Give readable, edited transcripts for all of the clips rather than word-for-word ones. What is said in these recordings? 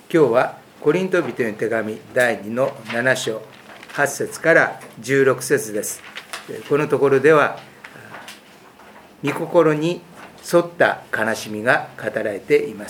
今日はコリント人への手紙第2の7章8節から16節です。このところでは御心に沿った悲しみが語られています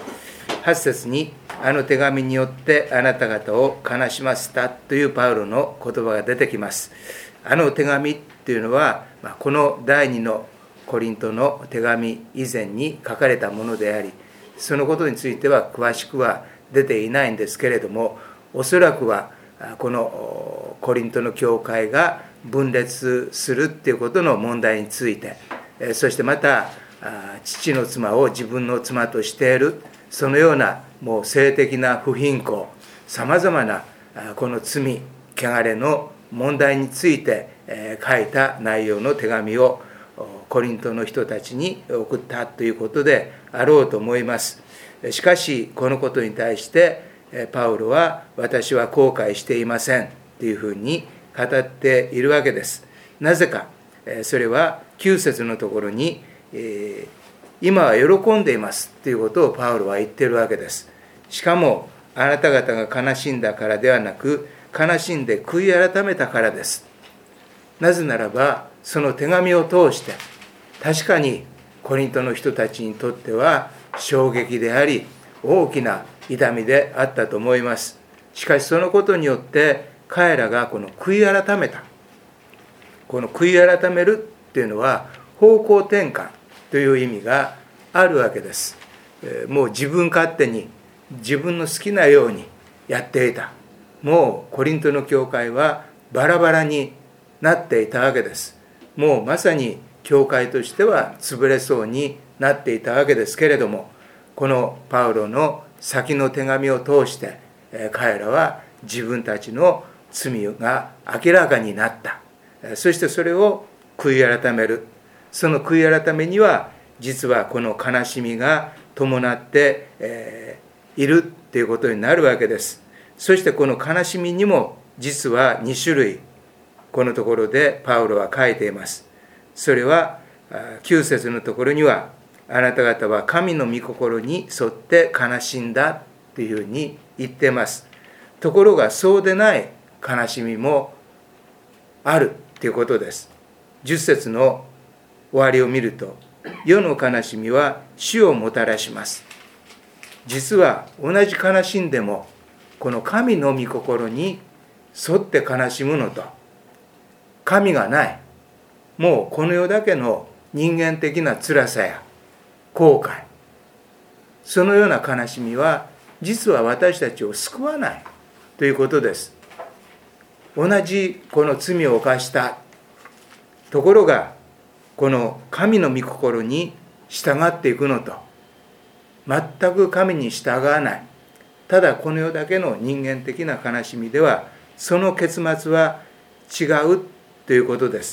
。8節にあの手紙によってあなた方を悲しませたというパウロの言葉が出てきます。あの手紙というのはこの第2のコリントの手紙以前に書かれたものであり、そのことについては詳しくは出ていないんですけれども、おそらくはこのコリントの教会が分裂するということの問題について、そしてまた父の妻を自分の妻としている、そのようなもう性的な不貧困、さまざまなこの罪汚れの問題について書いた内容の手紙をコリントの人たちに送ったということであろうと思います。しかしこのことに対してパウロは私は後悔していませんというふうに語っているわけです。なぜか、それは9節のところに今は喜んでいますということをパウロは言っているわけです。しかもあなた方が悲しんだからではなく、悲しんで悔い改めたからです。なぜならばその手紙を通して確かにコリントの人たちにとっては衝撃であり大きな痛みであったと思います。しかしそのことによって彼らがこの悔い改めた、この悔い改めるっていうのは方向転換という意味があるわけです。もう自分勝手に自分の好きなようにやっていた、もうコリントの教会はバラバラになっていたわけです。もうまさに教会としては潰れそうになっていたわけですけれども、このパウロの先の手紙を通して彼らは自分たちの罪が明らかになった。そしてそれを悔い改める。その悔い改めには実はこの悲しみが伴っているということになるわけです。そしてこの悲しみにも実は2種類このところでパウロは書いています。それは9節のところにはあなた方は神の御心に沿って悲しんだというふうに言っています。ところがそうでない悲しみもあるということです。10節の終わりを見ると、世の悲しみは死をもたらします。実は同じ悲しんでもこの神の御心に沿って悲しむのと、神がない、もうこの世だけの人間的な辛さや後悔、そのような悲しみは実は私たちを救わないということです。同じこの罪を犯したところがこの神の御心に従っていくのと、全く神に従わない、ただこの世だけの人間的な悲しみではその結末は違うということです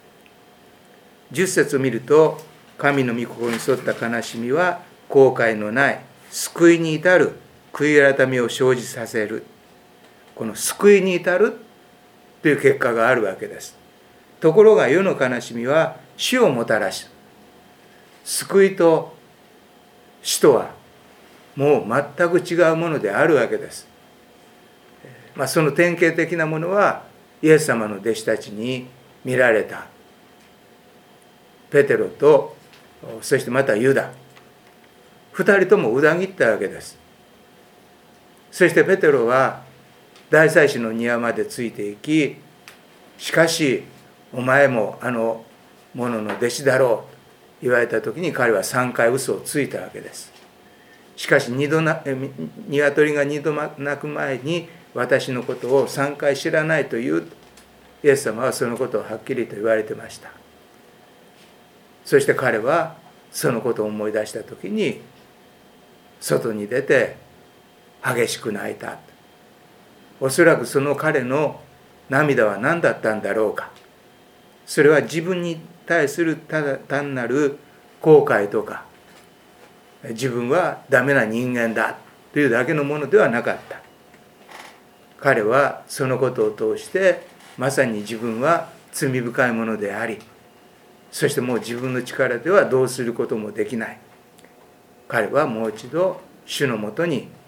。10節を見ると、神の御心に沿った悲しみは後悔のない救いに至る悔い改めを生じさせる。この救いに至るという結果があるわけです。ところが世の悲しみは死をもたらし、救いと死とはもう全く違うものであるわけです。その典型的なものはイエス様の弟子たちに見られたペテロと、そしてまたユダ、2人とも裏切ったわけです。そしてペテロは大祭司の庭までついていき、しかしお前もあの者の弟子だろうと言われた時に彼は3回嘘をついたわけです。しかし鶏が2度鳴く前に私のことを3回知らないという、イエス様はそのことをはっきりと言われてました。そして彼はそのことを思い出した時に外に出て激しく泣いた。おそらくその彼の涙は何だったんだろうか。それは自分に対する単なる後悔とか、自分はダメな人間だというだけのものではなかった。彼はそのことを通してまさに自分は罪深いものであり、そしてもう自分の力ではどうすることもできない。彼はもう一度主のもとに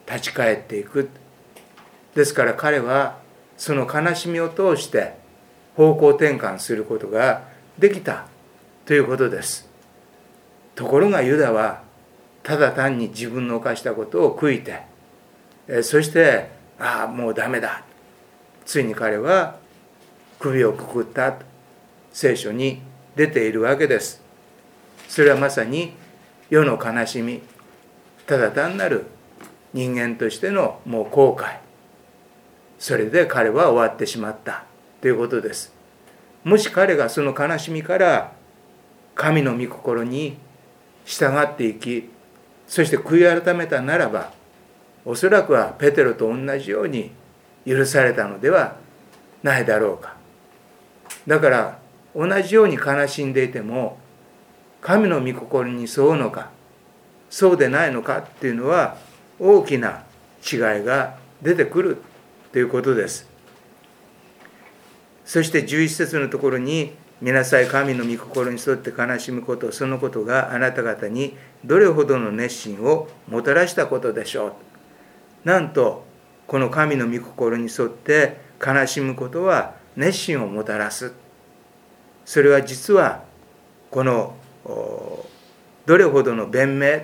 立ち返っていく。ですから彼はその悲しみを通して方向転換することができたということです。ところがユダはただ単に自分の犯したことを悔いて、そしてもうダメだ、ついに彼は首をくくったと聖書に出ているわけです。それはまさに世の悲しみ、ただ単なる人間としてのもう後悔、それで彼は終わってしまったということです。もし彼がその悲しみから神の御心に従っていき、そして悔い改めたならば、おそらくはペテロと同じように許されたのではないだろうか。だから同じように悲しんでいても、神の御心に沿うのかそうでないのかっていうのは大きな違いが出てくるということです。そして11節のところに、見なさい、神の御心に沿って悲しむこと、そのことがあなた方にどれほどの熱心をもたらしたことでしょう。なんとこの神の御心に沿って悲しむことは熱心をもたらす。それは実はこのどれほどの弁明、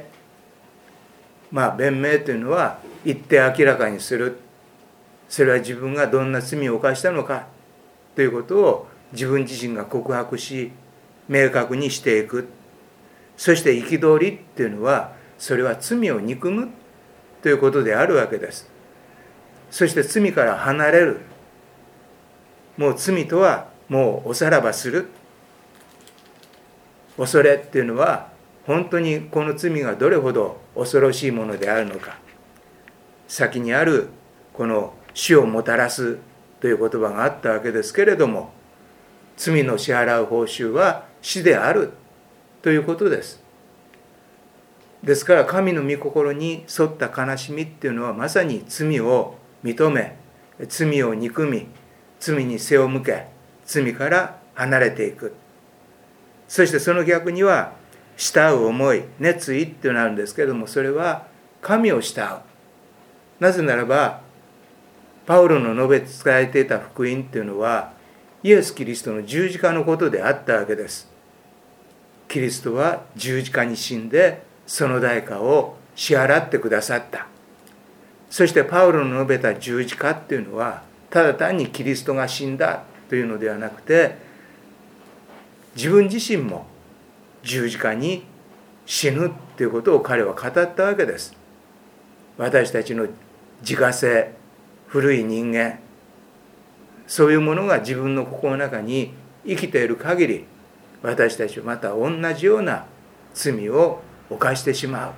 弁明というのは言って明らかにする。それは自分がどんな罪を犯したのかということを自分自身が告白し、明確にしていく。そして憤りっていうのは、それは罪を憎むということであるわけです。そして罪から離れる。もう罪とはもうおさらばする。恐れっていうのは、本当にこの罪がどれほど恐ろしいものであるのか。先にあるこの死をもたらすという言葉があったわけですけれども、罪の支払う報酬は死であるということです。ですから神の御心に沿った悲しみっていうのは、まさに罪を認め、罪を憎み、罪に背を向け、罪から離れていく。そしてその逆には慕う思い、熱意っていうのがあるんですけれども、それは神を慕う。なぜならばパウロの述べ伝えていた福音っていうのはイエス・キリストの十字架のことであったわけです。キリストは十字架に死んでその代価を支払ってくださった。そしてパウロの述べた十字架っていうのは、ただ単にキリストが死んだというのではなくて、自分自身も十字架に死ぬということを彼は語ったわけです。私たちの自我性、古い人間、そういうものが自分の心の中に生きている限り、私たちはまた同じような罪を犯してしまう。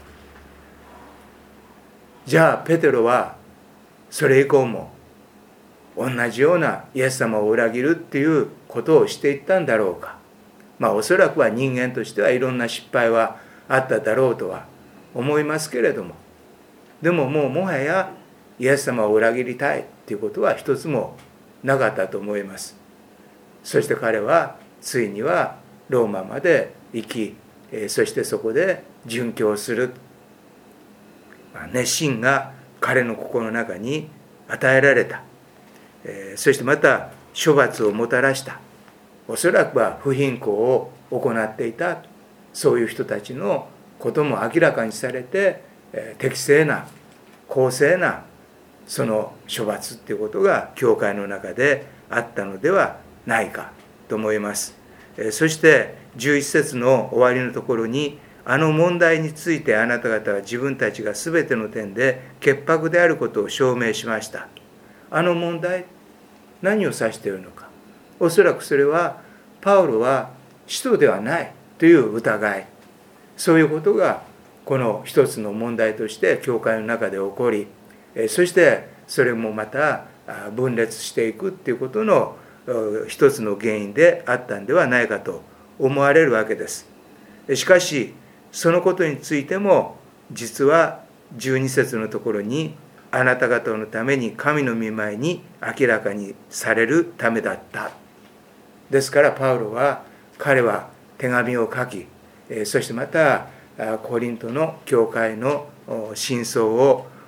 じゃあペテロはそれ以降も同じようなイエス様を裏切るっていうことをしていったんだろうか。おそらくは人間としてはいろんな失敗はあっただろうとは思いますけれども、でももはやイエス様を裏切りたいということは一つもなかったと思います。そして彼はついにはローマまで行き、そしてそこで殉教する。熱心が彼の心の中に与えられた。そしてまた処罰をもたらした。おそらくは不貧困を行っていた、そういう人たちのことも明らかにされて、適正な公正なその処罰っていうことが教会の中であったのではないかと思います。そして11節の終わりのところに、あの問題についてあなた方は自分たちがすべての点で潔白であることを証明しました。あの問題、何を指しているのか。おそらくそれはパウロは使徒ではないという疑い、そういうことがこの一つの問題として教会の中で起こり、そしてそれもまた分裂していくっていうことの一つの原因であったんではないかと思われるわけです。しかしそのことについても実は12節のところに、あなた方のために神の御前に明らかにされるためだった。ですからパウロは、彼は手紙を書き、そしてまたコリントの教会の真相を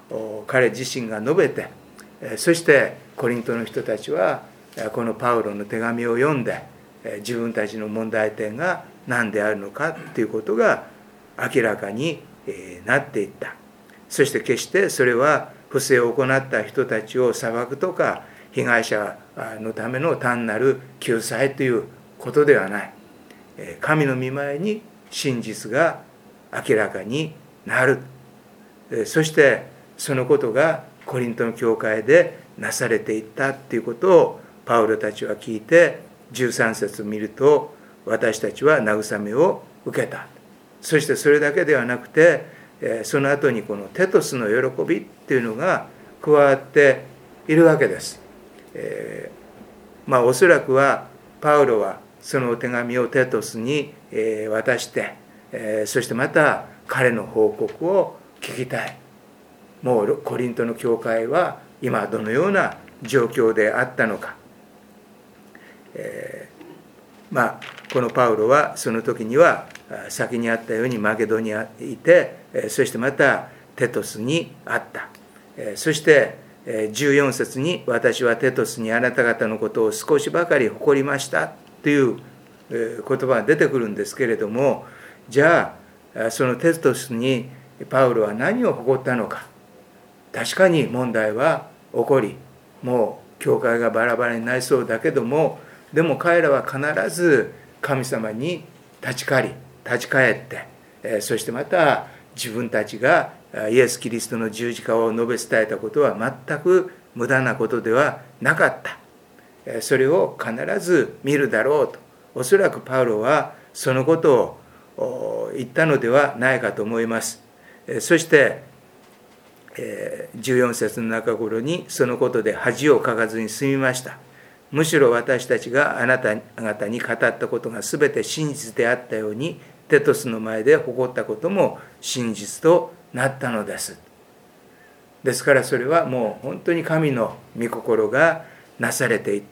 彼自身が述べて、そしてコリントの人たちはこのパウロの手紙を読んで、自分たちの問題点が何であるのかということが明らかになっていった。そして決してそれは不正を行った人たちを裁くとか、被害者のための単なる救済ということではない。神の御前に真実が明らかになる。そしてそのことがコリントの教会でなされていったということをパウロたちは聞いて、13節を見ると、私たちは慰めを受けた。そしてそれだけではなくて、その後にこのテトスの喜びっていうのが加わっているわけです。おそらくはパウロはその手紙をテトスに渡して、そしてまた彼の報告を聞きたい。もうコリントの教会は今どのような状況であったのか。このパウロはその時には先にあったようにマケドニアにいて、そしてまたテトスにあった。そして14節に、私はテトスにあなた方のことを少しばかり誇りましたという言葉が出てくるんですけれども、じゃあそのテトスにパウロは何を誇ったのか。確かに問題は起こり、もう教会がバラバラになりそうだけども、でも彼らは必ず神様に立ち返って、そしてまた自分たちがイエス・キリストの十字架を述べ伝えたことは全く無駄なことではなかった。それを必ず見るだろうと、おそらくパウロはそのことを言ったのではないかと思います。そして14節の中頃に、そのことで恥をかかずに済みました。むしろ私たちがあなた方に語ったことが全て真実であったように、テトスの前で誇ったことも真実となったのです。ですからそれはもう本当に神の御心がなされていった。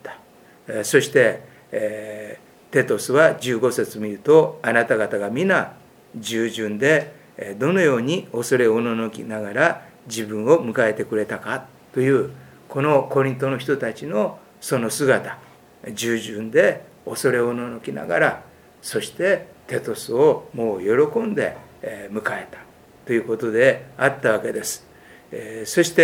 そして、テトスは15節見ると、あなた方が皆従順でどのように恐れおののきながら自分を迎えてくれたかという、このコリントの人たちのその姿、従順で恐れおののきながら、そしてテトスをもう喜んで迎えたということであったわけです。そして、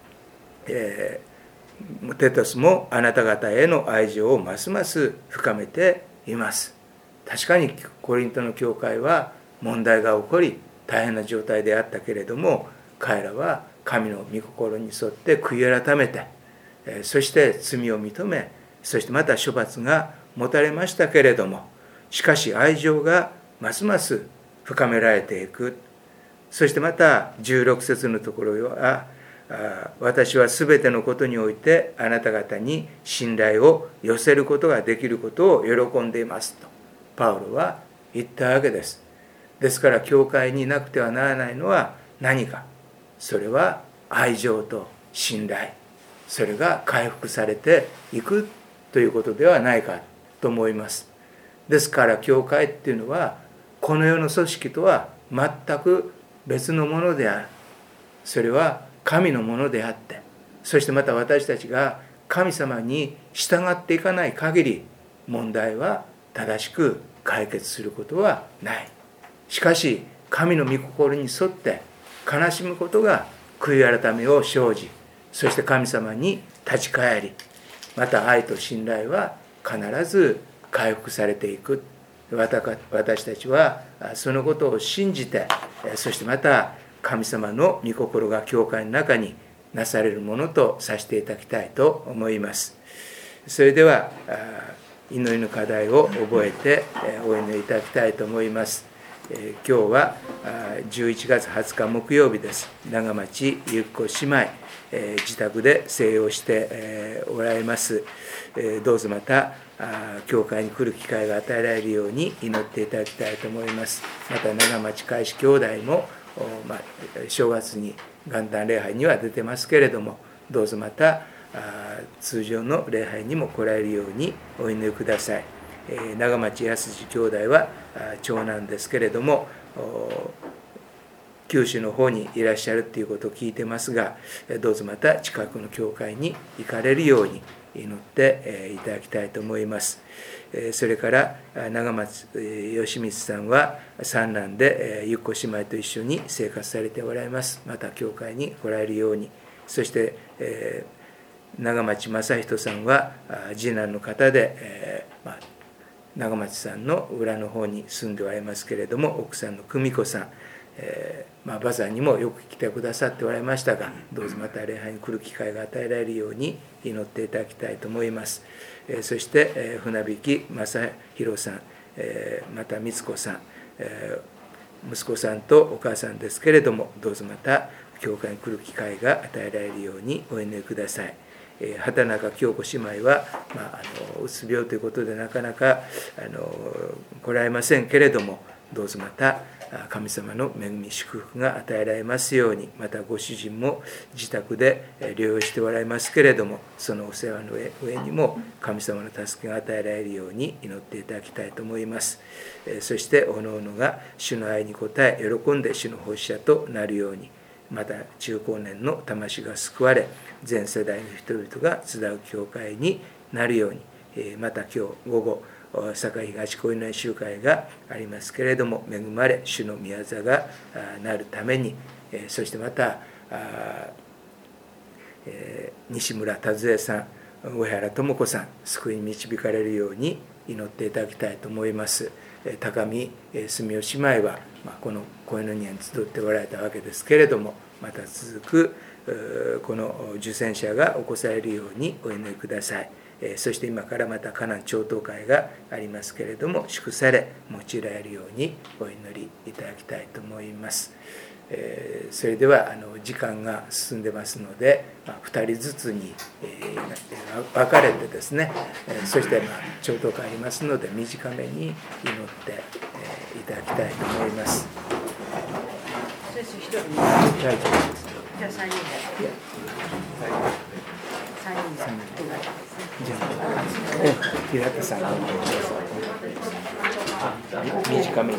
テトスもあなた方への愛情をますます深めています。確かにコリントの教会は問題が起こり大変な状態であったけれども、彼らは神の御心に沿って悔い改めて、そして罪を認め、そしてまた処罰が持たれましたけれども、しかし愛情がますます深められていく。そしてまた16節のところは、私はすべてのことにおいてあなた方に信頼を寄せることができることを喜んでいますとパウロは言ったわけです。ですから教会になくてはならないのは何か。それは愛情と信頼、それが回復されていくということではないかと思います。ですから教会っていうのはこの世の組織とは全く別のものである。それは神のものであって、そしてまた私たちが神様に従っていかない限り問題は正しく解決することはない。しかし神の御心に沿って悲しむことが悔い改めを生じ、そして神様に立ち返り、また愛と信頼は必ず回復されていく。私たちはそのことを信じて、そしてまた神様の御心が教会の中になされるものとさせていただきたいと思います。それでは祈りの課題を覚えてお祈りいただきたいと思います。今日は11月20日木曜日です。長町ゆっこ姉妹、自宅で静養しておられます。どうぞまた教会に来る機会が与えられるように祈っていただきたいと思います。また長町開始兄弟も正月に元旦礼拝には出てますけれども、どうぞまた通常の礼拝にも来られるようにお祈りください。長町康二兄弟は長男ですけれども、今九州の方にいらっしゃるということを聞いてますが、どうぞまた近くの教会に行かれるように祈っていただきたいと思います。それから長松義光さんは三男でゆっこ姉妹と一緒に生活されておられます。また教会に来られるように。そして長町正人さんは次男の方で、長町さんの裏の方に住んでおられますけれども、奥さんの久美子さん、バザーにもよく来てくださっておられましたが、どうぞまた礼拝に来る機会が与えられるように祈っていただきたいと思います。そして船引正弘さん、また光子さん、息子さんとお母さんですけれども、どうぞまた教会に来る機会が与えられるようにお祈りください。畑中京子姉妹は、うつ病ということでなかなか来られませんけれども、どうぞまた神様の恵み祝福が与えられますように。またご主人も自宅で療養しておられますけれども、そのお世話の上にも神様の助けが与えられるように祈っていただきたいと思います。そしておのおのが主の愛に応え喜んで主の奉仕者となるように。また中高年の魂が救われ、全世代の人々が集う教会になるように。また今日午後堺東小稲荷集会がありますけれども、恵まれ主の御業がなるために、そしてまた西村和恵さん、上原智子さん、救いに導かれるように祈っていただきたいと思います。高見住吉姉妹は、この小稲荷に集っておられたわけですけれども、また続くこの受洗者が起こされるようにお祈りください。そして今からまた迦南長祷会がありますけれども、祝され用いられるようにお祈りいただきたいと思います。それでは時間が進んでますので、2人ずつに分かれてですね、そして長祷会ありますので短めに祈っていただきたいと思います。 先生1人にじゃあ3人でじゃあ平田さん短めに